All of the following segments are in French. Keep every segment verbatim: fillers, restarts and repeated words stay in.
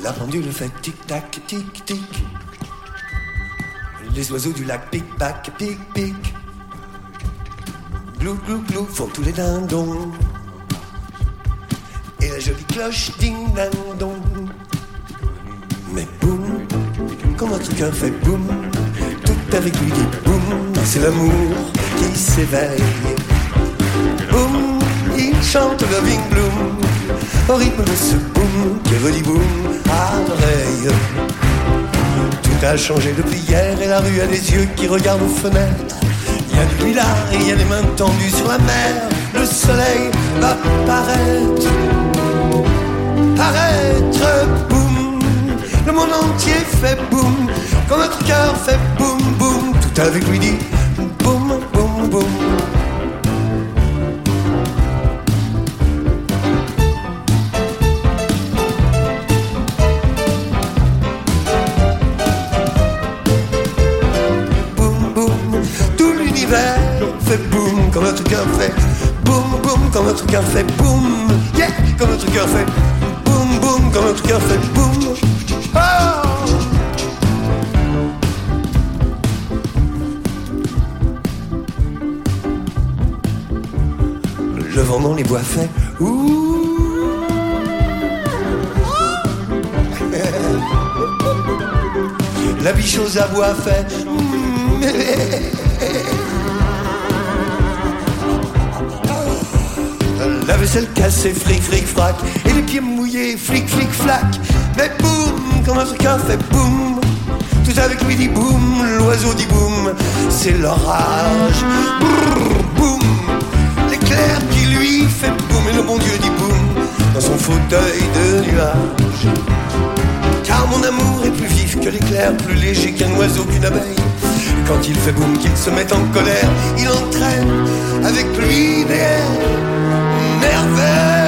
La pendule fait tic-tac, tic-tic. Les oiseaux du lac pic-pac, pic-pic. Glou, glou, glou, font tous les dindons. Et la jolie cloche ding-ding-dong. Mais boum, quand notre cœur fait boum, tout avec lui dit boum, c'est l'amour qui s'éveille. Boum, il chante Loving Bloom, au rythme de ce boum qui redit boum à l'oreille. Tout a changé depuis hier et la rue a des yeux qui regardent aux fenêtres. Il y a du lilas et il y a des mains tendues sur la mer. Le soleil va paraître, paraître, boum. Le monde entier fait boum, quand notre cœur fait boum, boum. Tout avec lui dit boum, boum, boum. Fait boum, quand notre cœur fait boum, boum, quand notre cœur fait boum, yeah, quand notre cœur fait boum, boum, quand notre cœur fait boum. Oh! Le vent dans les bois fait ouh. La biche aux abois fait mm. La vaisselle cassée, fric, fric, frac. Et les pieds mouillés, flic, flic, flac. Mais boum, quand notre cœur fait boum, tout avec lui dit boum, l'oiseau dit boum, c'est l'orage. Brrr, boum, l'éclair qui lui fait boum, et le bon Dieu dit boum, dans son fauteuil de nuage. Car mon amour est plus vif que l'éclair, plus léger qu'un oiseau, qu'une abeille. Et quand il fait boum, qu'il se met en colère, il entraîne avec lui des merveille.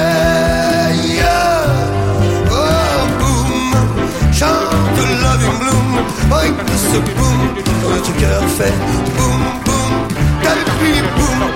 Oh boum, chante Loving Bloom, oh il ce boum, quand notre cœur fait boum boum, t'as le pluie boum,